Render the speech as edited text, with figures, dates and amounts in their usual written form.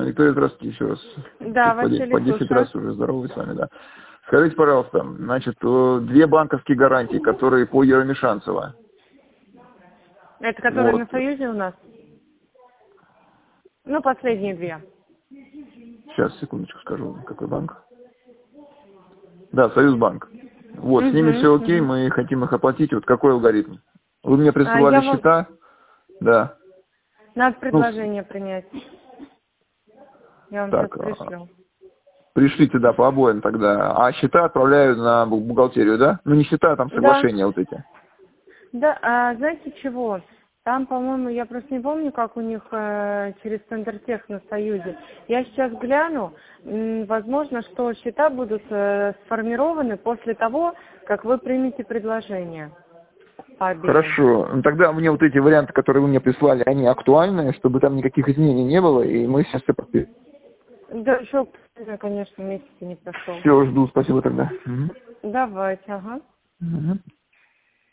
Виктория, здравствуйте еще раз. Да, Василий, По 10 раз уже здоровы с вами, да. Скажите, пожалуйста, значит, 2 банковские гарантии, которые по Еромишанцево. Это которые Вот. на Союзе у нас? Ну, последние 2. Сейчас, секундочку скажу, какой банк. Да, Союзбанк. Вот, с ними все окей, мы хотим их оплатить. Вот какой алгоритм? Вы мне присылали счета? Да. Надо предложение принять. Я вам Так, сейчас пришлю. Пришлите, да, по обоим тогда. А счета отправляю на бухгалтерию, да? Ну, не счета, а там соглашения вот эти. Да, а знаете чего? Там, по-моему, я просто не помню, как у них через Центртех на Союзе. Я сейчас гляну. Возможно, что счета будут сформированы после того, как вы примете предложение. Хорошо. Ну, тогда мне вот эти варианты, которые вы мне прислали, они актуальны, чтобы там никаких изменений не было, и мы сейчас все подпишем. Да, еще, конечно, месяц не прошел. Все, жду, спасибо тогда. Давайте, ага. Угу.